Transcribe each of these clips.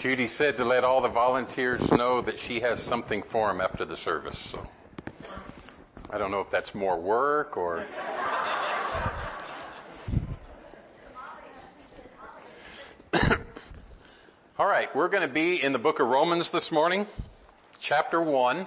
Judy said to let all the volunteers know that she has something for them after the service. So I don't know if that's more work or... All right, we're going to be in the book of Romans this morning, chapter 1.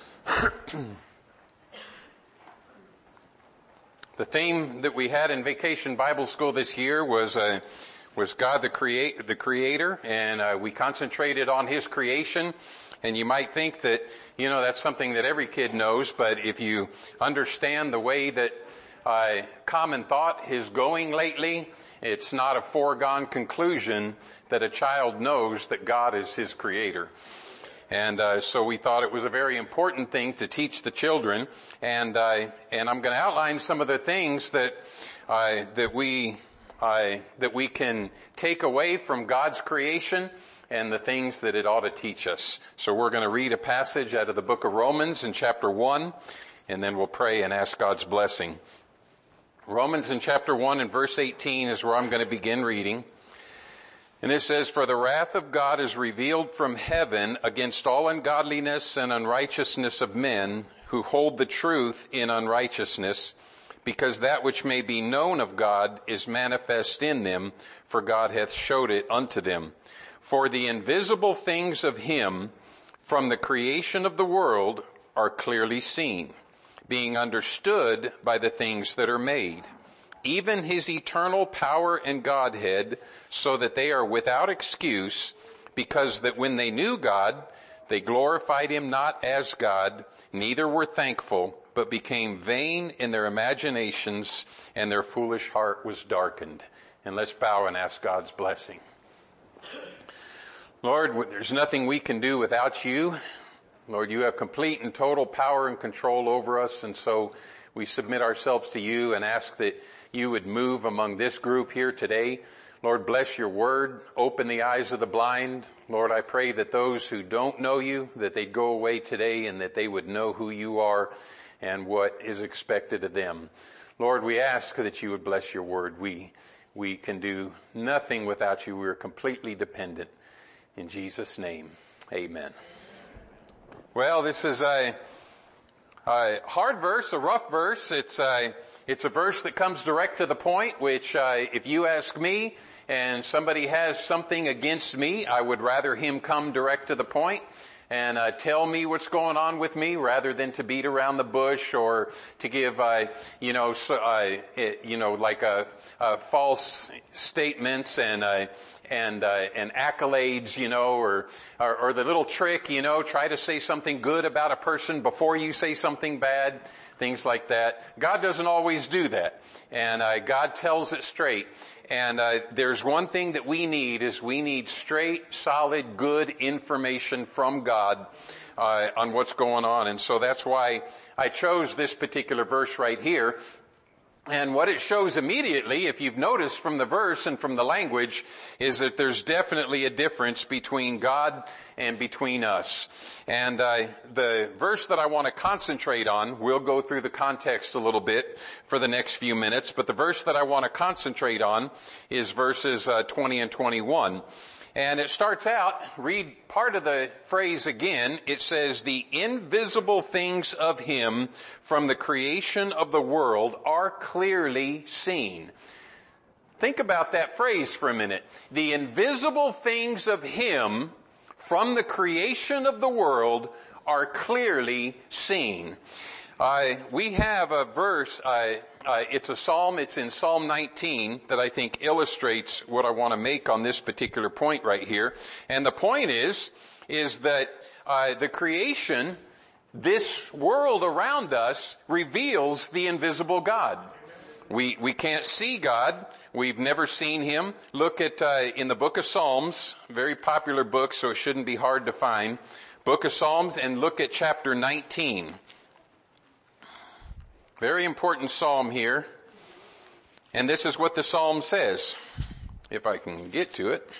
The theme that we had in Vacation Bible School this year was God the Creator, and we concentrated on His creation. And you might think that, that's something that every kid knows, but if you understand the way that common thought is going lately, it's not a foregone conclusion that a child knows that God is his creator. And so we thought it was a very important thing to teach the children. And I'm going to outline some of the things that we can take away from God's creation and the things that it ought to teach us. So we're going to read a passage out of the book of Romans in chapter 1, and then we'll pray and ask God's blessing. Romans in chapter 1 and verse 18 is where I'm going to begin reading. And it says, "For the wrath of God is revealed from heaven against all ungodliness and unrighteousness of men who hold the truth in unrighteousness, because that which may be known of God is manifest in them, for God hath showed it unto them. For the invisible things of Him from the creation of the world are clearly seen, being understood by the things that are made, even His eternal power and Godhead, so that they are without excuse, because that when they knew God, they glorified Him not as God, neither were thankful, but became vain in their imaginations, and their foolish heart was darkened." And let's bow and ask God's blessing. Lord, there's nothing we can do without You. Lord, You have complete and total power and control over us, and so we submit ourselves to You and ask that You would move among this group here today. Lord, bless Your word. Open the eyes of the blind. Lord, I pray that those who don't know You, that they'd go away today and that they would know who You are and what is expected of them. Lord, we ask that You would bless Your word. We can do nothing without You. We're completely dependent. In Jesus' name, amen. Well, this is a hard verse, a rough verse. It's a verse that comes direct to the point, which, if you ask me and somebody has something against me, I would rather him come direct to the point and tell me what's going on with me rather than to beat around the bush or to give, false statements and accolades, or the little trick, try to say something good about a person before you say something bad, things like that. God doesn't always do that. And God tells it straight. And there's one thing that we need straight, solid, good information from God on what's going on. And so that's why I chose this particular verse right here. And what it shows immediately, if you've noticed from the verse and from the language, is that there's definitely a difference between God and between us. And the verse that I want to concentrate on, we'll go through the context a little bit for the next few minutes, but the verse that I want to concentrate on is verses 20 and 21. And it starts out, read part of the phrase again. It says, "The invisible things of Him from the creation of the world are clearly seen." Think about that phrase for a minute. The invisible things of Him from the creation of the world are clearly seen. We have a verse, it's a psalm, it's in Psalm 19 that I think illustrates what I want to make on this particular point right here. And the point is that the creation, this world around us, reveals the invisible God. We can't see God. We've never seen Him. Look at, in the book of Psalms, very popular book, so it shouldn't be hard to find. Book of Psalms, and look at chapter 19. Very important psalm here. And this is what the psalm says, if I can get to it.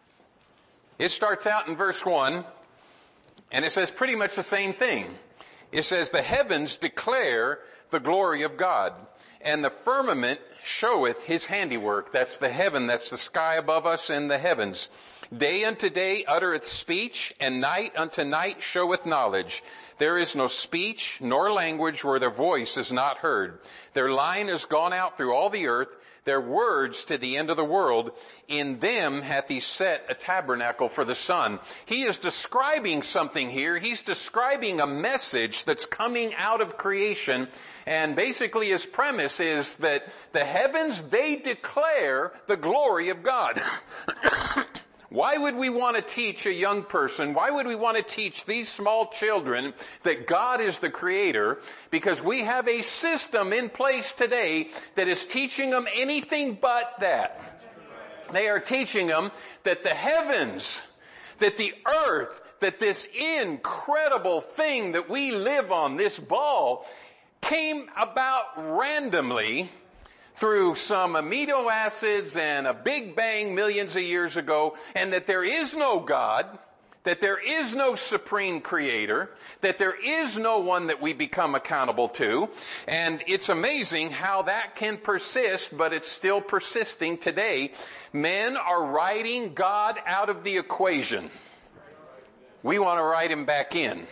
It starts out in verse 1, and it says pretty much the same thing. It says, the heavens declare the glory of God, and the firmament showeth his handiwork. That's the heaven, that's the sky above us and the heavens. Day unto day uttereth speech, and night unto night showeth knowledge. There is no speech nor language where their voice is not heard. Their line is gone out through all the earth, their words to the end of the world. In them hath he set a tabernacle for the sun. He is describing something here. He's describing a message that's coming out of creation. And basically his premise is that the heavens, they declare the glory of God. Why would we want to teach a young person, why would we want to teach these small children that God is the creator? Because we have a system in place today that is teaching them anything but that. They are teaching them that the heavens, that the earth, that this incredible thing that we live on, this ball, came about randomly through some amino acids and a big bang millions of years ago, and that there is no God, that there is no supreme creator, that there is no one that we become accountable to. And it's amazing how that can persist, but it's still persisting today. Men are writing God out of the equation. We want to write him back in.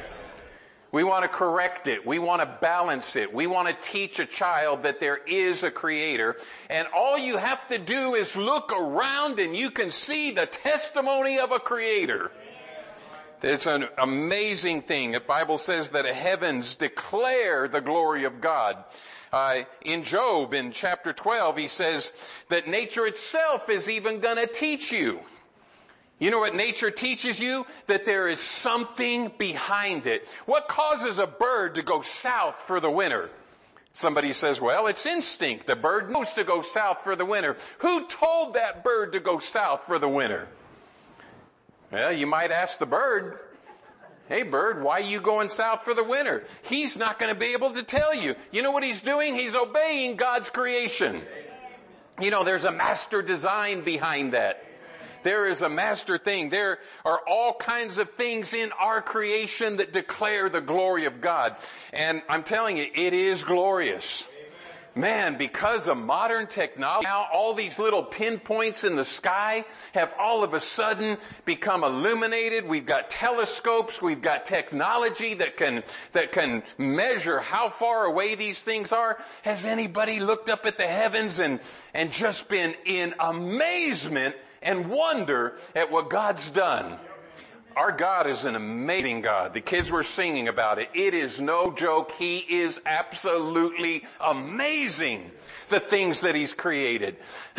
We want to correct it. We want to balance it. We want to teach a child that there is a creator. And all you have to do is look around and you can see the testimony of a creator. It's an amazing thing. The Bible says that the heavens declare the glory of God. In Job, in chapter 12, he says that nature itself is even going to teach you. You know what nature teaches you? That there is something behind it. What causes a bird to go south for the winter? Somebody says, well, it's instinct. The bird knows to go south for the winter. Who told that bird to go south for the winter? Well, you might ask the bird, hey bird, why are you going south for the winter? He's not going to be able to tell you. You know what he's doing? He's obeying God's creation. You know, there's a master design behind that. There is a master thing. There are all kinds of things in our creation that declare the glory of God. And I'm telling you, it is glorious. Man, because of modern technology, now all these little pinpoints in the sky have all of a sudden become illuminated. We've got telescopes, we've got technology that can measure how far away these things are. Has anybody looked up at the heavens and just been in amazement and wonder at what God's done? Our God is an amazing God. The kids were singing about it. It is no joke. He is absolutely amazing, the things that He's created.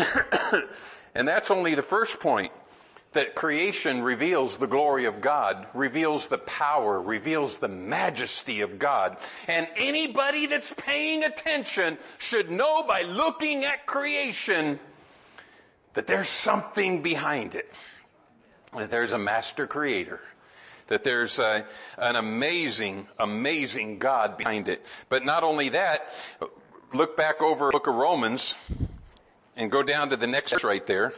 And that's only the first point, that creation reveals the glory of God, reveals the power, reveals the majesty of God. And anybody that's paying attention should know by looking at creation that there's something behind it. That there's a master creator. That there's an amazing, amazing God behind it. But not only that, look back over the book of Romans and go down to the next right there.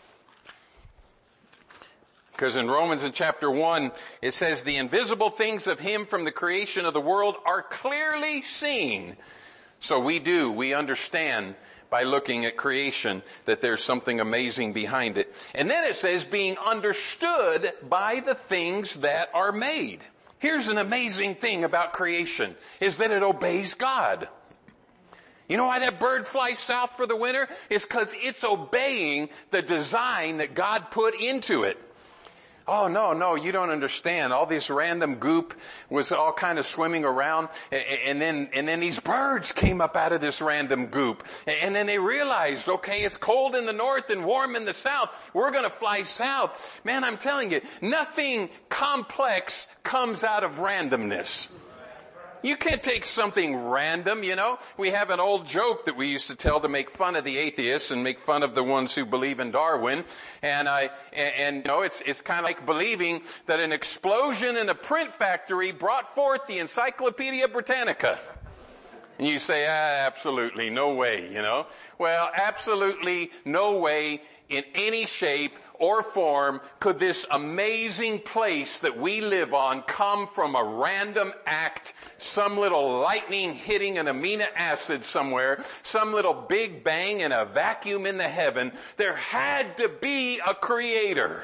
Because in Romans in chapter 1, it says, the invisible things of Him from the creation of the world are clearly seen. So we understand by looking at creation that there's something amazing behind it. And then it says being understood by the things that are made. Here's an amazing thing about creation, is that it obeys God. You know why that bird flies south for the winter? It's because it's obeying the design that God put into it. Oh, no, you don't understand. All this random goop was all kind of swimming around, and then these birds came up out of this random goop. And then they realized, okay, it's cold in the north and warm in the south. We're going to fly south. Man, I'm telling you, nothing complex comes out of randomness. You can't take something random, you know. We have an old joke that we used to tell to make fun of the atheists and make fun of the ones who believe in Darwin. And you know, it's kind of like believing that an explosion in a print factory brought forth the Encyclopedia Britannica. And you say, absolutely, no way, you know. Well, absolutely no way in any shape or form could this amazing place that we live on come from a random act, some little lightning hitting an amino acid somewhere, some little big bang in a vacuum in the heaven. There had to be a creator.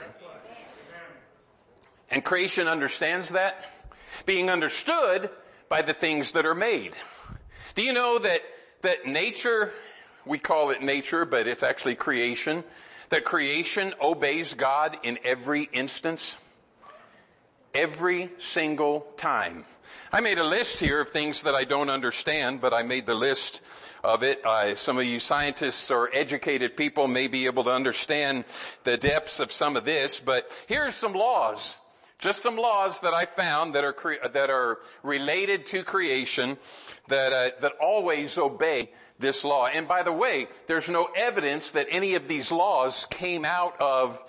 And creation understands that, being understood by the things that are made. Do you know that nature, we call it nature, but it's actually creation, that creation obeys God in every instance? Every single time. I made a list here of things that I don't understand, but I made the list of it. Some of you scientists or educated people may be able to understand the depths of some of this, but here's some laws. Just some laws that I found that are related to creation that always obey this law. And by the way, there's no evidence that any of these laws came out of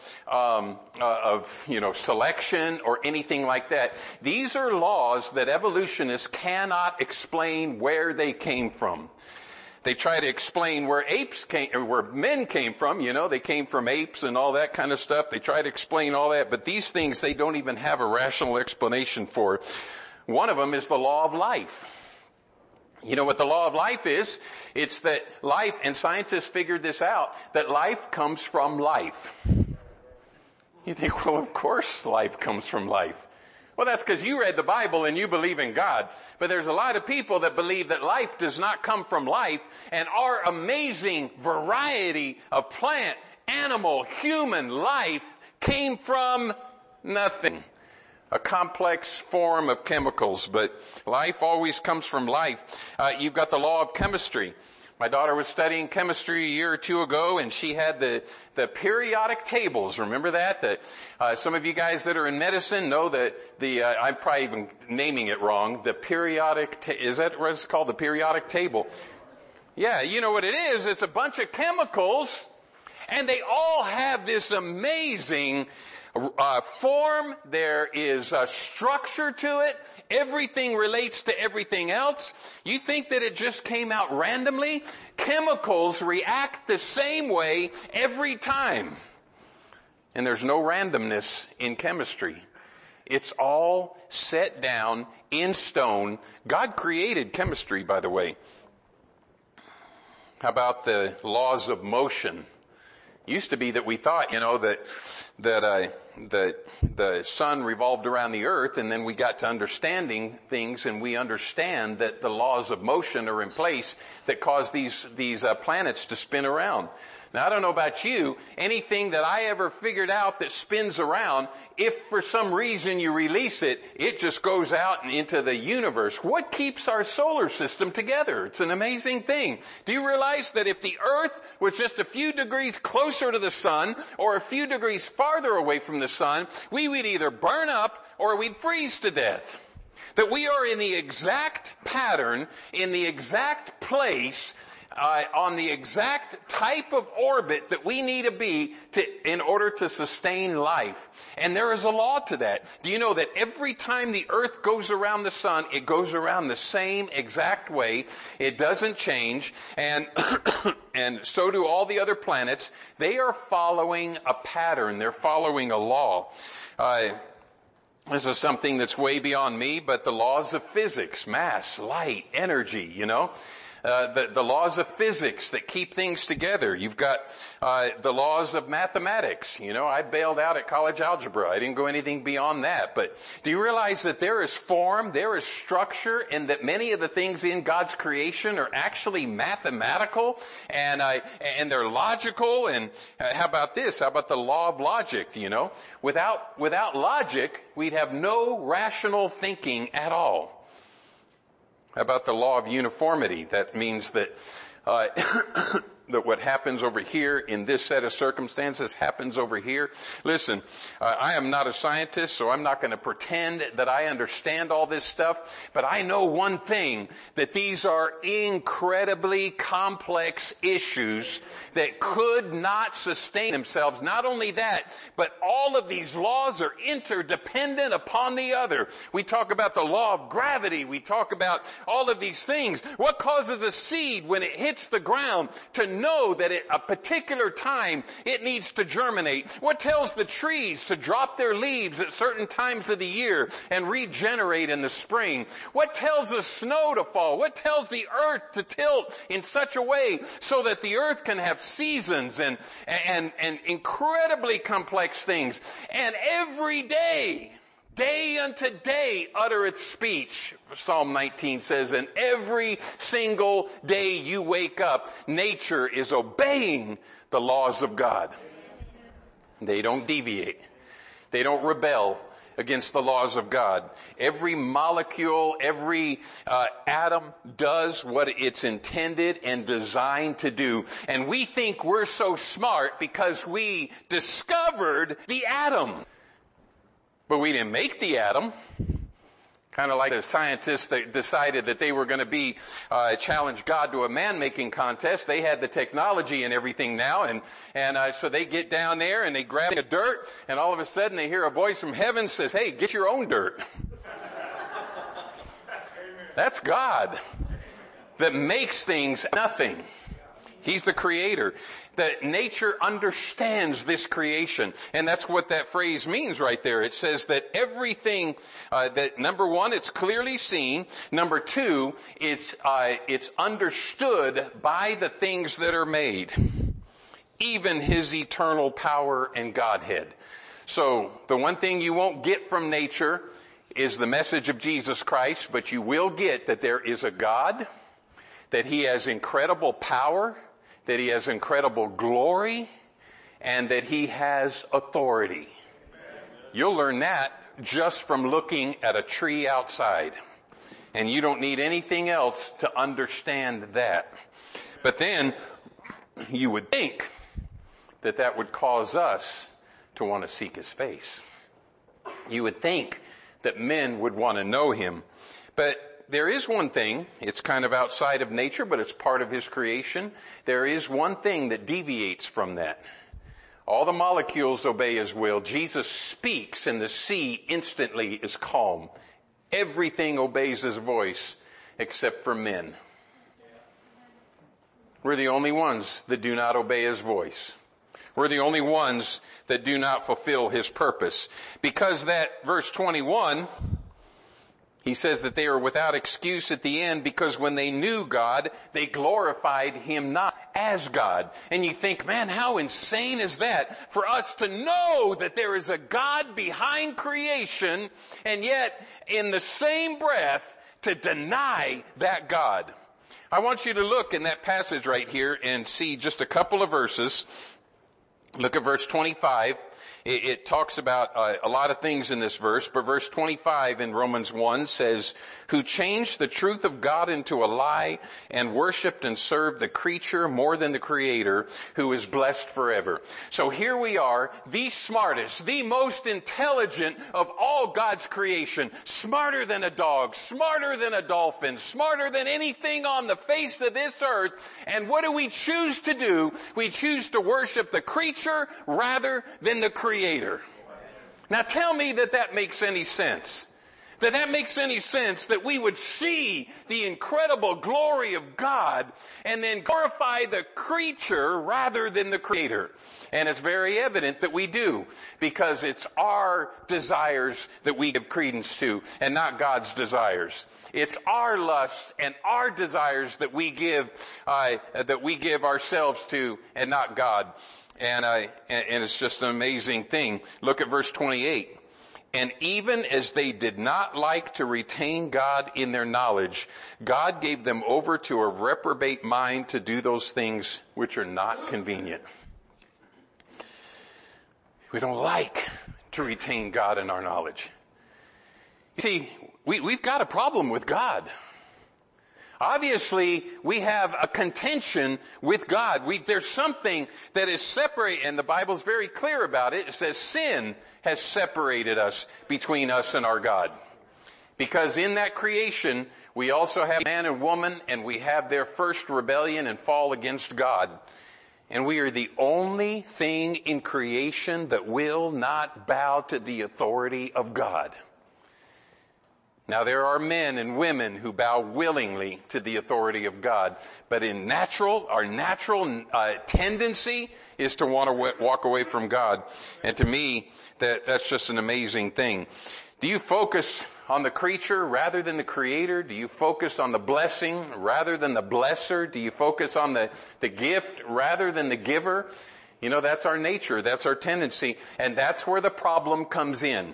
selection or anything like that. These are laws that evolutionists cannot explain where they came from. They try to explain where men came from, you know, they came from apes and all that kind of stuff. They try to explain all that, but these things they don't even have a rational explanation for. One of them is the law of life. You know what the law of life is? It's that life, and scientists figured this out, that life comes from life. You think, well, of course life comes from life. Well, that's because you read the Bible and you believe in God. But there's a lot of people that believe that life does not come from life, and our amazing variety of plant, animal, human life came from nothing. A complex form of chemicals, but life always comes from life. You've got the law of chemistry. My daughter was studying chemistry a year or two ago, and she had the periodic tables. Remember that? Some of you guys that are in medicine know that I'm probably even naming it wrong. The periodic, is that what it's called? The periodic table. Yeah, you know what it is. It's a bunch of chemicals, and they all have this amazing form. There is a structure to it. Everything relates to everything else. You think that it just came out randomly? Chemicals react the same way every time. And there's no randomness in chemistry. It's all set down in stone. God created chemistry, by the way. How about the laws of motion? Used to be that we thought, you know, that the sun revolved around the earth, and then we got to understanding things, and we understand that the laws of motion are in place that cause these planets to spin around. Now, I don't know about you, anything that I ever figured out that spins around, if for some reason you release it, it just goes out and into the universe. What keeps our solar system together? It's an amazing thing. Do you realize that if the earth was just a few degrees closer to the sun or a few degrees farther away from the sun, we would either burn up or we'd freeze to death? That we are in the exact pattern, in the exact place, on the exact type of orbit that we need to be in order to sustain life. And there is a law to that. Do you know that every time the earth goes around the sun, it goes around the same exact way? It doesn't change. And, and so do all the other planets. They are following a pattern. They're following a law. This is something that's way beyond me, but the laws of physics, mass, light, energy, you know. The laws of physics that keep things together. You've got the laws of mathematics. You know, I bailed out at college algebra. I didn't go anything beyond that. But do you realize that there is form, there is structure, and that many of the things in God's creation are actually mathematical and they're logical? And how about this? How about the law of logic? You know, without logic, we'd have no rational thinking at all. How about the law of uniformity? That means that that what happens over here in this set of circumstances happens over here? Listen, I am not a scientist, so I'm not going to pretend that I understand all this stuff, but I know one thing, that these are incredibly complex issues that could not sustain themselves. Not only that, but all of these laws are interdependent upon the other. We talk about the law of gravity. We talk about all of these things. What causes a seed when it hits the ground to know that at a particular time it needs to germinate? What tells the trees to drop their leaves at certain times of the year and regenerate in the spring? What tells the snow to fall? What tells the earth to tilt in such a way so that the earth can have seasons and incredibly complex things? And every day, day unto day uttereth speech. Psalm 19 says, and every single day you wake up, nature is obeying the laws of God. They don't deviate. They don't rebel against the laws of God. Every molecule, every atom does what it's intended and designed to do. And we think we're so smart because we discovered the atom. But we didn't make the atom. Kind of like the scientists that decided that they were going to challenge God to a man-making contest. They had the technology and everything now, and so they get down there and they grab the dirt, and all of a sudden they hear a voice from heaven says, "Hey, get your own dirt." That's God that makes things nothing. He's the creator. That nature understands this creation. And that's what that phrase means right there. It says that everything, that number one, it's clearly seen. Number two, it's understood by the things that are made. Even his eternal power and Godhead. So the one thing you won't get from nature is the message of Jesus Christ, but you will get that there is a God, that he has incredible power, that he has incredible glory, and that he has authority. You'll learn that just from looking at a tree outside. And you don't need anything else to understand that. But then, you would think that that would cause us to want to seek his face. You would think that men would want to know him. But there is one thing, it's kind of outside of nature, but it's part of his creation. There is one thing that deviates from that. All the molecules obey his will. Jesus speaks and the sea instantly is calm. Everything obeys his voice except for men. We're the only ones that do not obey his voice. We're the only ones that do not fulfill his purpose. Because that verse 21, he says that they are without excuse at the end because when they knew God, they glorified him not as God. And you think, man, how insane is that for us to know that there is a God behind creation and yet in the same breath to deny that God. I want you to look in that passage right here and see just a couple of verses. Look at verse 25. It talks about a lot of things in this verse, but verse 25 in Romans 1 says, who changed the truth of God into a lie and worshiped and served the creature more than the creator who is blessed forever. So here we are, the smartest, the most intelligent of all God's creation, smarter than a dog, smarter than a dolphin, smarter than anything on the face of this earth. And what do we choose to do? We choose to worship the creature rather than the creator. Now tell me that makes any sense. That makes any sense that we would see the incredible glory of God and then glorify the creature rather than the creator. And it's very evident that we do because it's our desires that we give credence to and not God's desires. It's our lust and our desires that we give ourselves to and not God. And it's just an amazing thing. Look at verse 28. And even as they did not like to retain God in their knowledge, God gave them over to a reprobate mind to do those things which are not convenient. We don't like to retain God in our knowledge. You see, we've got a problem with God. Obviously, we have a contention with God. There's something that is separate, and the Bible's very clear about it. It says sin has separated us between us and our God. Because in that creation, we also have man and woman, and we have their first rebellion and fall against God. And we are the only thing in creation that will not bow to the authority of God. Now there are men and women who bow willingly to the authority of God, but our natural tendency is to want to walk away from God. And to me, that's just an amazing thing. Do you focus on the creature rather than the creator? Do you focus on the blessing rather than the blesser? Do you focus on the gift rather than the giver? You know, that's our nature. That's our tendency. And that's where the problem comes in.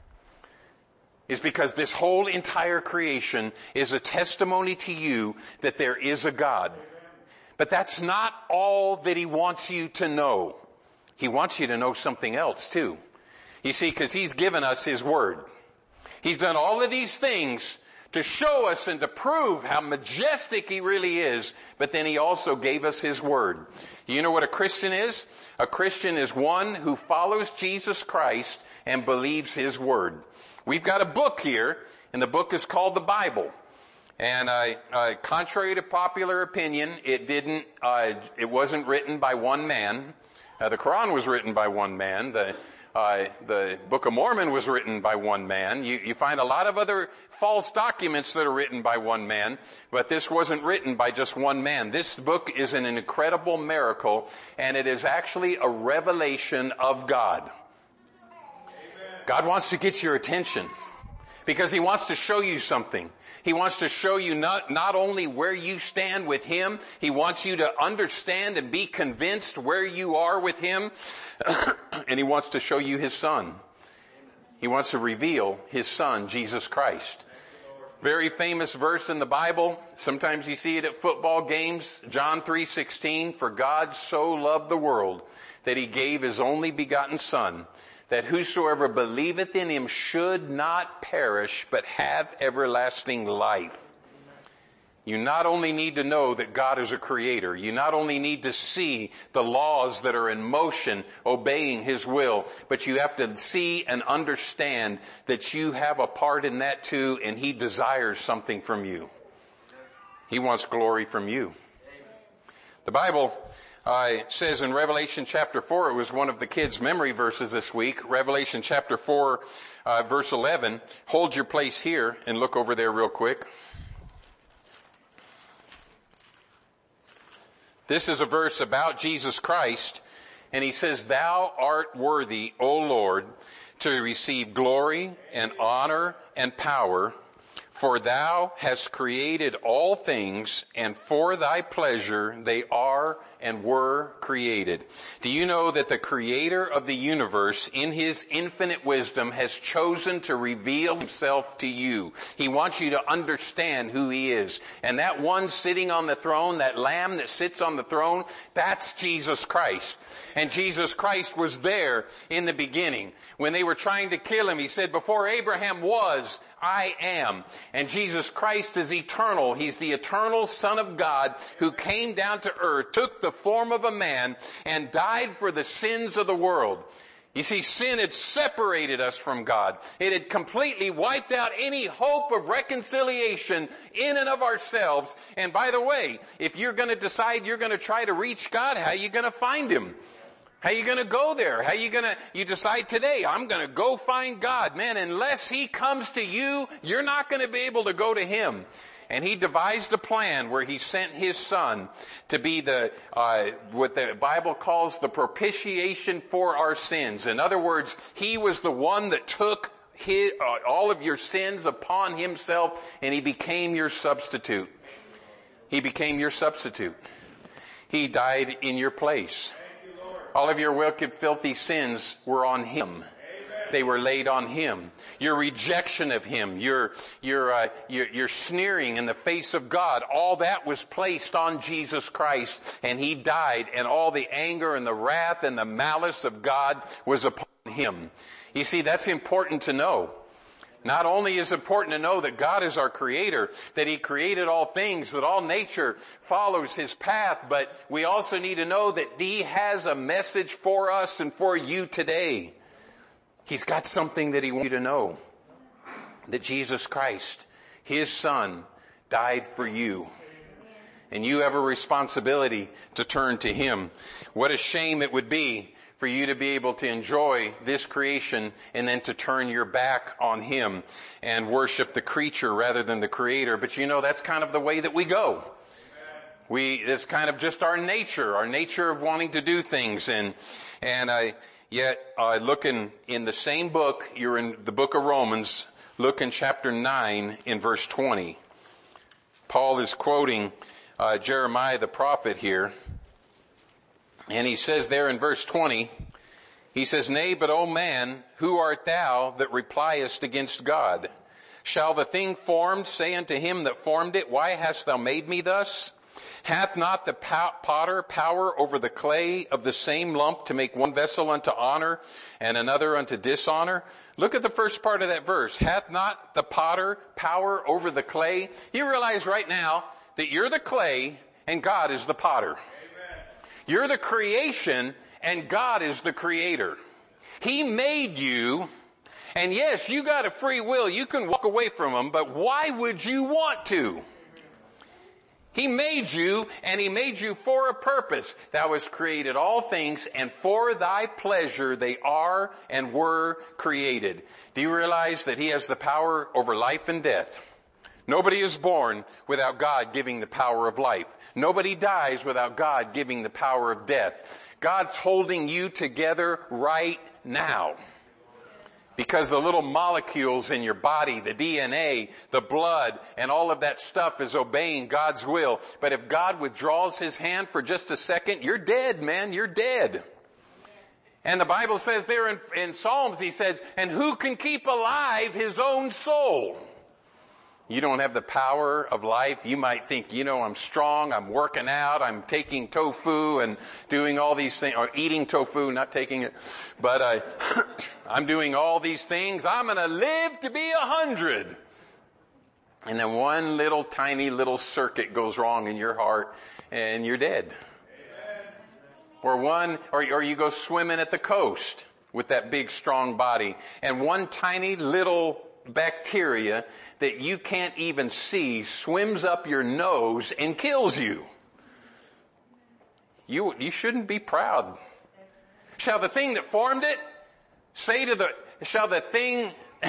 Is because this whole entire creation is a testimony to you that there is a God. But that's not all that He wants you to know. He wants you to know something else too. You see, because He's given us His Word. He's done all of these things to show us and to prove how majestic He really is, but then He also gave us His Word. Do you know what a Christian is? A Christian is one who follows Jesus Christ and believes His Word. We've got a book here, and the book is called the Bible. And contrary to popular opinion, it wasn't written by one man. The Quran was written by one man. The Book of Mormon was written by one man. You find a lot of other false documents that are written by one man, but this wasn't written by just one man. This book is an incredible miracle, and it is actually a revelation of God. God wants to get your attention because He wants to show you something. He wants to show you not only where you stand with Him, He wants you to understand and be convinced where you are with Him, and He wants to show you His Son. He wants to reveal His Son, Jesus Christ. Very famous verse in the Bible. Sometimes you see it at football games. John 3:16, "For God so loved the world that He gave His only begotten Son, that whosoever believeth in Him should not perish, but have everlasting life." You not only need to know that God is a creator, you not only need to see the laws that are in motion obeying His will, but you have to see and understand that you have a part in that too, and He desires something from you. He wants glory from you. The Bible says in Revelation chapter 4, it was one of the kids' memory verses this week, Revelation chapter 4, verse 11. Hold your place here and look over there real quick. This is a verse about Jesus Christ, and He says, "Thou art worthy, O Lord, to receive glory and honor and power, for Thou hast created all things, and for Thy pleasure they are and were created." Do you know that the Creator of the universe, in His infinite wisdom, has chosen to reveal Himself to you? He wants you to understand who He is. And that one sitting on the throne, that Lamb that sits on the throne, that's Jesus Christ. And Jesus Christ was there in the beginning. When they were trying to kill Him, He said, "Before Abraham was, I am." And Jesus Christ is eternal. He's the eternal Son of God who came down to earth, took the form of a man, and died for the sins of the world. You see, sin had separated us from God. It had completely wiped out any hope of reconciliation in and of ourselves. And by the way, if you're going to decide you're going to try to reach God, how are you going to find Him? How are you going to go there? You decide today, I'm going to go find God. Man, unless He comes to you, you're not going to be able to go to Him. And He devised a plan where He sent His Son to be what the Bible calls the propitiation for our sins. In other words, He was the one that took all of your sins upon Himself, and He became your substitute. He became your substitute. He died in your place. All of your wicked, filthy sins were on Him. They were laid on Him. Your rejection of Him, your sneering in the face of God, all that was placed on Jesus Christ, and He died, and all the anger and the wrath and the malice of God was upon Him. You see, that's important to know. Not only is it important to know that God is our creator, that He created all things, that all nature follows His path, but we also need to know that He has a message for us and for you today. He's got something that He wants you to know. That Jesus Christ, His Son, died for you. And you have a responsibility to turn to Him. What a shame it would be for you to be able to enjoy this creation and then to turn your back on Him and worship the creature rather than the Creator. But you know, that's kind of the way that we go. It's kind of just our nature of wanting to do things. Yet look in the same book, you're in the book of Romans, look in chapter 9 in verse 20. Paul is quoting Jeremiah the prophet here. And he says there in verse 20, he says, "Nay, but O man, who art thou that repliest against God? Shall the thing formed say unto him that formed it, Why hast thou made me thus? Hath not the potter power over the clay of the same lump to make one vessel unto honor and another unto dishonor?" Look at the first part of that verse. Hath not the potter power over the clay? You realize right now that you're the clay and God is the potter. You're the creation and God is the creator. He made you, and yes, you got a free will. You can walk away from Him, but why would you want to? He made you, and He made you for a purpose. Thou hast created all things, and for thy pleasure they are and were created. Do you realize that He has the power over life and death? Nobody is born without God giving the power of life. Nobody dies without God giving the power of death. God's holding you together right now. Because the little molecules in your body, the DNA, the blood, and all of that stuff is obeying God's will. But if God withdraws His hand for just a second, you're dead, man. You're dead. And the Bible says there in Psalms, He says, "And who can keep alive his own soul?" You don't have the power of life. You might think, I'm strong, I'm working out, I'm taking tofu and doing all these things, or eating tofu, not taking it, but I'm doing all these things. I'm going to live to be 100. And then one little tiny little circuit goes wrong in your heart and you're dead. Or you go swimming at the coast with that big strong body and one tiny little bacteria that you can't even see swims up your nose and kills you. You shouldn't be proud. Shall the thing that formed it say shall the thing,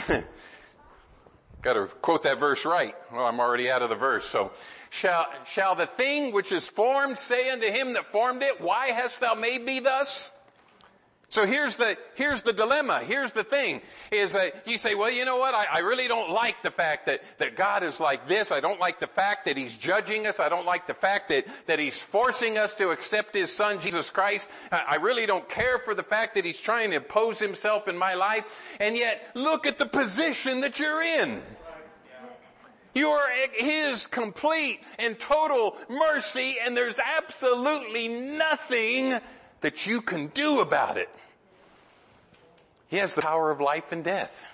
gotta quote that verse right. Well, I'm already out of the verse, so. Shall the thing which is formed say unto him that formed it, Why hast thou made me thus? So here's the dilemma. Here's the thing is you say, well, you know what? I really don't like the fact that God is like this. I don't like the fact that He's judging us. I don't like the fact that He's forcing us to accept His Son, Jesus Christ. I really don't care for the fact that He's trying to impose Himself in my life. And yet, look at the position that you're in. You are His complete and total mercy, and there's absolutely nothing that you can do about it. He has the power of life and death.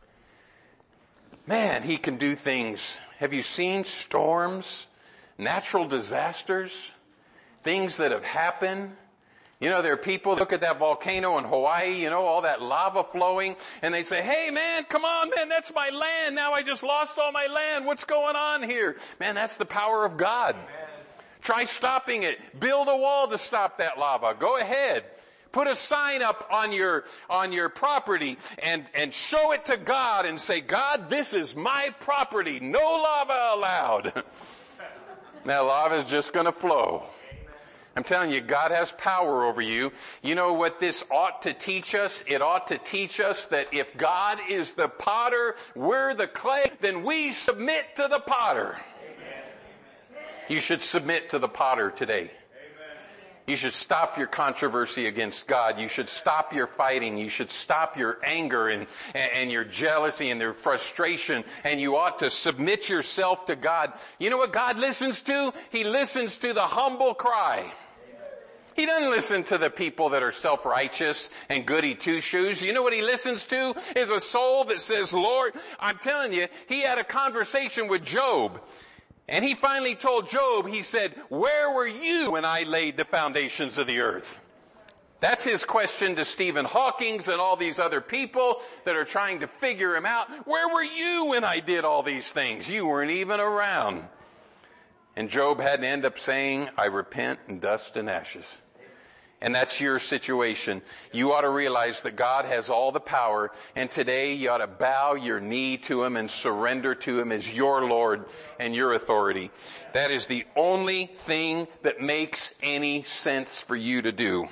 Man, He can do things. Have you seen storms, natural disasters, things that have happened? There are people that look at that volcano in Hawaii, all that lava flowing, and they say, hey man, come on man, that's my land. Now I just lost all my land. What's going on here? Man, that's the power of God. Amen. Try stopping it. Build a wall to stop that lava. Go ahead. Put a sign up on your property and show it to God and say, God, this is my property. No lava allowed. That lava is just going to flow. I'm telling you, God has power over you. You know what this ought to teach us? It ought to teach us that if God is the potter, we're the clay, then we submit to the potter. Amen. You should submit to the potter today. You should stop your controversy against God. You should stop your fighting. You should stop your anger and your jealousy and your frustration. And you ought to submit yourself to God. You know what God listens to? He listens to the humble cry. He doesn't listen to the people that are self-righteous and goody two-shoes. You know what he listens to? Is a soul that says, Lord, I'm telling you, he had a conversation with Job. And he finally told Job, he said, where were you when I laid the foundations of the earth? That's his question to Stephen Hawking and all these other people that are trying to figure him out. Where were you when I did all these things? You weren't even around. And Job had to end up saying, I repent in dust and ashes. And that's your situation. You ought to realize that God has all the power, and today you ought to bow your knee to Him and surrender to Him as your Lord and your authority. That is the only thing that makes any sense for you to do.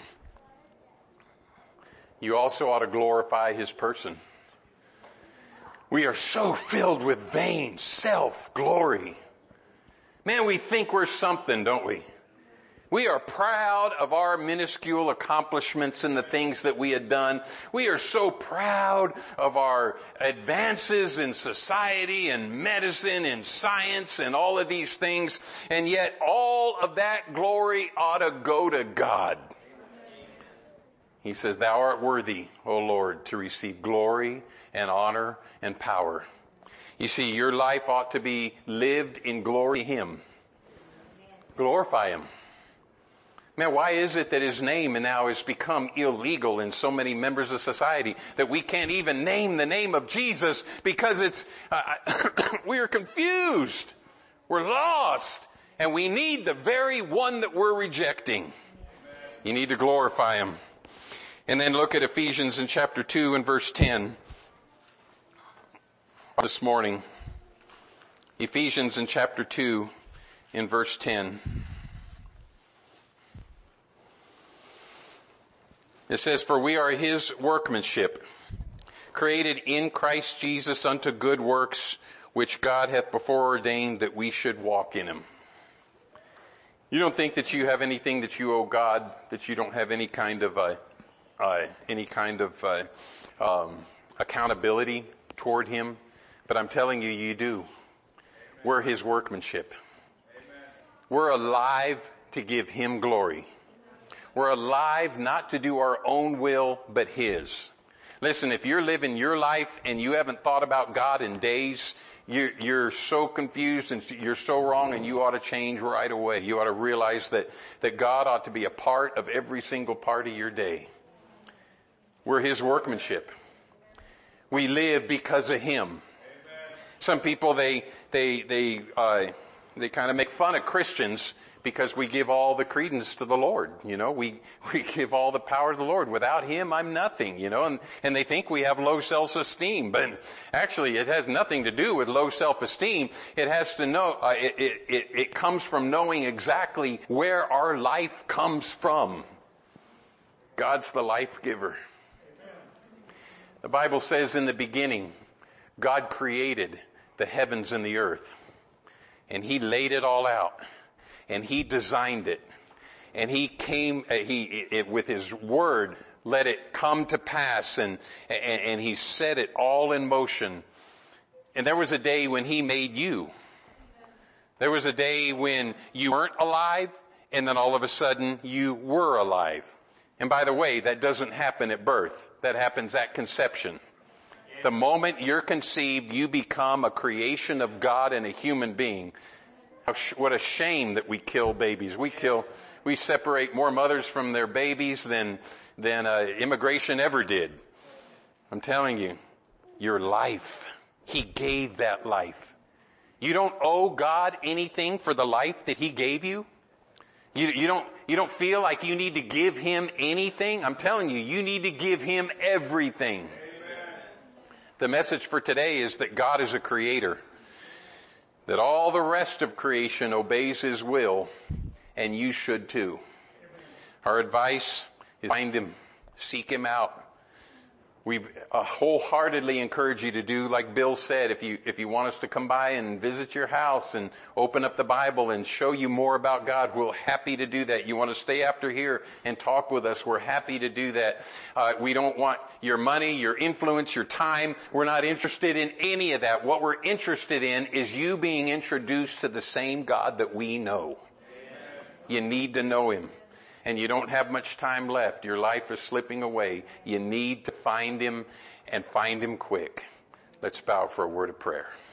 You also ought to glorify His person. We are so filled with vain self-glory. Man, we think we're something, don't we? We are proud of our minuscule accomplishments and the things that we had done. We are so proud of our advances in society and medicine and science and all of these things. And yet all of that glory ought to go to God. He says, thou art worthy, O Lord, to receive glory and honor and power. You see, your life ought to be lived in glory to Him. Glorify Him. Man, why is it that His name now has become illegal in so many members of society that we can't even name the name of Jesus because it's, we are confused. We're lost. And we need the very one that we're rejecting. You need to glorify Him. And then look at Ephesians in chapter 2 and verse 10. This morning. Ephesians in chapter 2 in verse 10. It says, for we are His workmanship, created in Christ Jesus unto good works, which God hath before ordained that we should walk in Him. You don't think that you have anything that you owe God, that you don't have any kind of accountability toward Him. But I'm telling you, you do. We're His workmanship. We're alive to give Him glory. We're alive not to do our own will, but His. Listen, if you're living your life and you haven't thought about God in days, you're so confused and you're so wrong, and you ought to change right away. You ought to realize that God ought to be a part of every single part of your day. We're His workmanship. We live because of Him. Amen. Some people, they kind of make fun of Christians because we give all the credence to the Lord. You know, we give all the power to the Lord. Without Him, I'm nothing, you know, and they think we have low self-esteem, but actually it has nothing to do with low self-esteem. It has to know, it comes from knowing exactly where our life comes from. God's the life giver. The Bible says in the beginning, God created the heavens and the earth. And He laid it all out. And He designed it. And He came, with His word, let it come to pass. And He set it all in motion. And there was a day when He made you. There was a day when you weren't alive, and then all of a sudden you were alive. And by the way, that doesn't happen at birth. That happens at conception. The moment you're conceived, you become a creation of God and a human being. What a shame that we kill babies. We separate more mothers from their babies than immigration ever did. I'm telling you, your life, He gave that life. You don't owe God anything for the life that He gave you. You don't feel like you need to give Him anything. I'm telling you, you need to give Him everything. Amen. The message for today is that God is a creator. That all the rest of creation obeys His will, and you should too. Our advice is find Him, seek Him out. We wholeheartedly encourage you to do like Bill said. If you want us to come by and visit your house and open up the Bible and show you more about God, we're happy to do that. You want to stay after here and talk with us, we're happy to do that. We don't want your money, your influence, your time. We're not interested in any of that. What we're interested in is you being introduced to the same God that we know. You need to know Him. and you don't have much time left. Your life is slipping away. You need to find Him and find Him quick. Let's bow for a word of prayer.